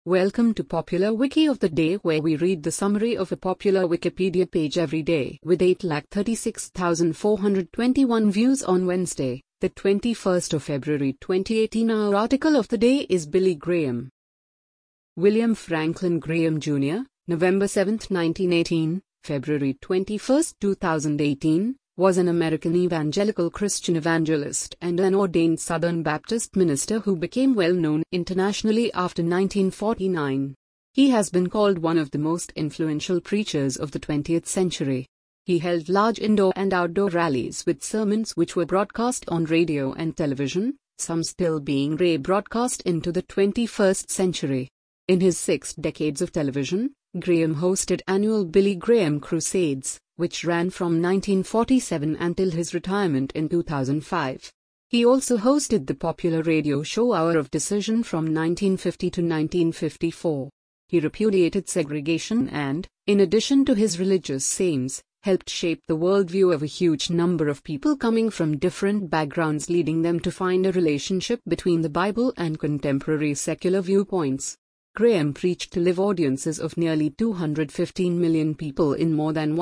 Welcome to Popular Wiki of the Day, where we read the summary of a popular Wikipedia page every day. With 8,36,421 views on Wednesday, the 21st of February 2018, our article of the day is Billy Graham. William Franklin Graham Jr., November 7, 1918, February 21, 2018, was an American evangelical Christian evangelist and an ordained Southern Baptist minister who became well known internationally after 1949. He has been called one of the most influential preachers of the 20th century. He held large indoor and outdoor rallies with sermons which were broadcast on radio and television, some still being rebroadcast into the 21st century. In his 6 decades of television, Graham hosted annual Billy Graham Crusades, which ran from 1947 until his retirement in 2005. He also hosted the popular radio show Hour of Decision from 1950 to 1954. He repudiated segregation and, in addition to his religious aims, helped shape the worldview of a huge number of people coming from different backgrounds, leading them to find a relationship between the Bible and contemporary secular viewpoints. Graham preached to live audiences of nearly 215 million people in more than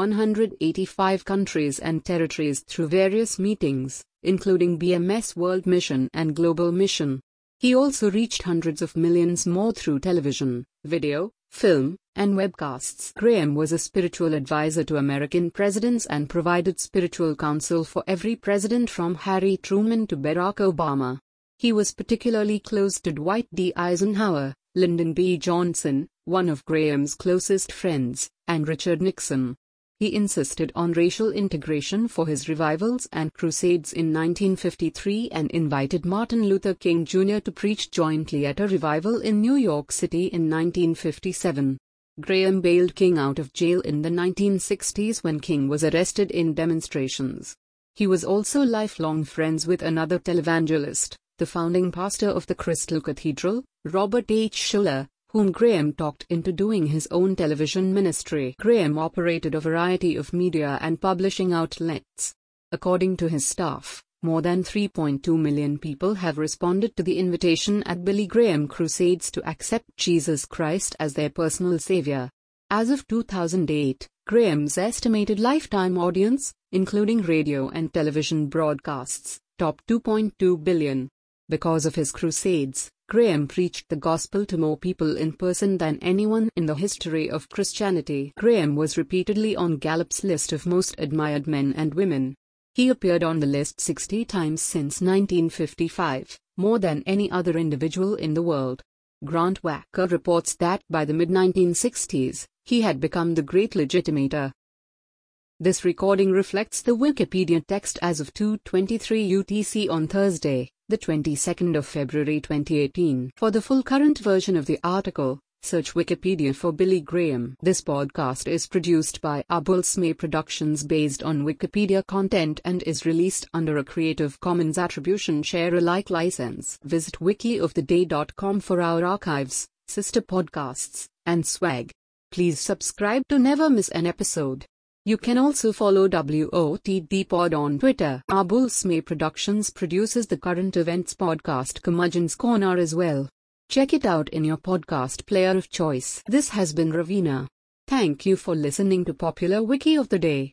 185 countries and territories through various meetings, including BMS World Mission and Global Mission. He also reached hundreds of millions more through television, video, film, and webcasts. Graham was a spiritual advisor to American presidents and provided spiritual counsel for every president from Harry Truman to Barack Obama. He was particularly close to Dwight D. Eisenhower, Lyndon B. Johnson, one of Graham's closest friends, and Richard Nixon. He insisted on racial integration for his revivals and crusades in 1953 and invited Martin Luther King Jr. to preach jointly at a revival in New York City in 1957. Graham bailed King out of jail in the 1960s when King was arrested in demonstrations. He was also lifelong friends with another televangelist, the founding pastor of the Crystal Cathedral, Robert H. Schuller, whom Graham talked into doing his own television ministry. Graham operated a variety of media and publishing outlets. According to his staff, more than 3.2 million people have responded to the invitation at Billy Graham Crusades to accept Jesus Christ as their personal savior. As of 2008, Graham's estimated lifetime audience, including radio and television broadcasts, topped 2.2 billion. Because of his crusades, Graham preached the gospel to more people in person than anyone in the history of Christianity. Graham was repeatedly on Gallup's list of most admired men and women. He appeared on the list 60 times since 1955, more than any other individual in the world. Grant Wacker reports that by the mid-1960s, he had become the great legitimator. This recording reflects the Wikipedia text as of 2:23 UTC on Thursday, the 22nd of February 2018. For the full current version of the article, search Wikipedia for Billy Graham. This podcast is produced by Abulsme Productions based on Wikipedia content and is released under a Creative Commons Attribution Share Alike license. Visit wikioftheday.com for our archives, sister podcasts, and swag. Please subscribe to never miss an episode. You can also follow WOTD Pod on Twitter. Abulsme Productions produces the current events podcast Curmudgeon's Corner as well. Check it out in your podcast player of choice. This has been Ravina. Thank you for listening to Popular Wiki of the Day.